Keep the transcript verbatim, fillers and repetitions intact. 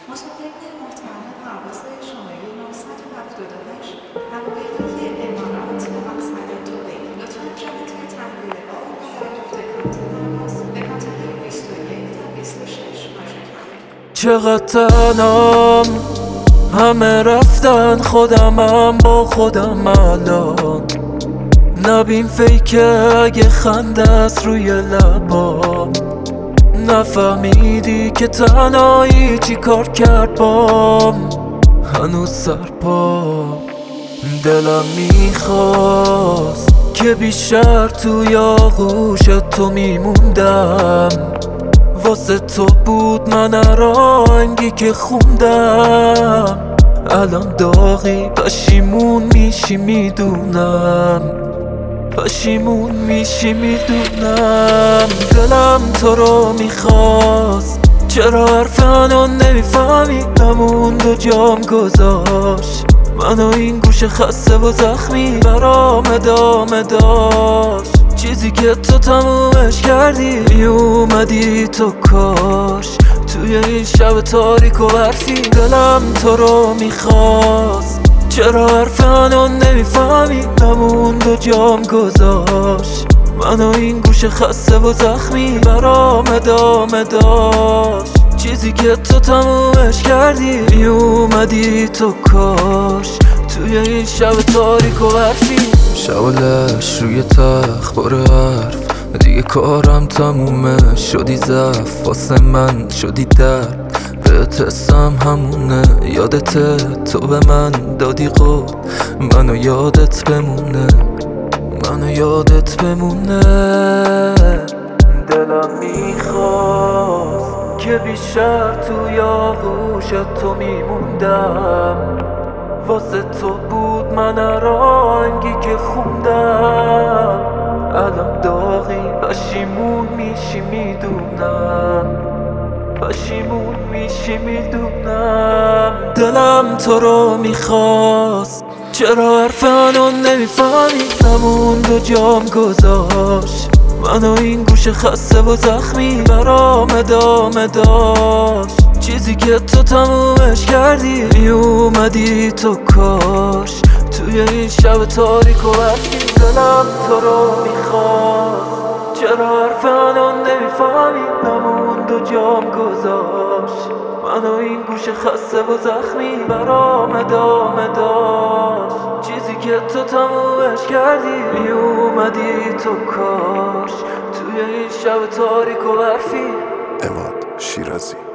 مسافرین محترم پرواز شماره نهصد و هفتاد و هشت هواپیمای امارات به مقصد دبی لطفا جهت تحویل بار و دریافت کارت پرواز به کاتگوری بیست و یک تا بیست و شش مراجعه کنید. چقدر تنام همه رفتن، خودمم با خودم الان. نبین فیکه اگه خنده است روی لبام. نفهمیدی که تنهایی چی کار کرد بام. هنوز سرپام دلم میخواست که بیشتر توی آغوش تو میموندم. واسه تو بود من رنگی که خوندم. الان داغی پشیمون میشی میدونم، پشیمون میشی میدونم. دلم تو رو میخواست، چرا حرف منو نمیفهمی؟ نموند و جام گذاشت منو این گوش خسته و زخمی برام ادامه داشت. چیزی که تو تمومش کردی میومدی تو کاش توی این شب تاریک و برفی. دلم تو رو میخواست، چرا حرف منو نمیفهمی؟ نموند و جام گذاشت منو این گوش خسته و زخمی برام ادامه داشت. چیزی که تو تمومش کردی میومدی تو کاش توی این شب تاریک و برفی. شعلش روی تخت باره حرف دیگه کارم تمومه. شدی ضعف واسه من، شدی درد بهت اسم همونه. یادته تو به من دادی قول منو یادت بمونه، منو یادت بمونه. دلم میخواست که بیشتر توی آغوش تو میموندم. واسه تو بود من رنگی که خوندم. الان داغی پشیمون میشی میدونم، پشیمون میشی میدونم. دلم تو رو میخواست، چرا حرف منو نمیفهمی؟ نموند و جام گذاشت منو این گوش خسته و زخمی برام ادامه داشت. چیزی که تو تمومش کردی میومدی تو کاش توی این شب تاریک و برفی. دلم تو رو میخواست، چرا حرف منو نمیفهمی؟ نموند و جام گذاشت منو این گوش خسته و زخمی برام ادامه داشت. چیزی که تو تمومش کردی میومدی تو کاش توی این شب تاریک و برفی. عماد شیرازی.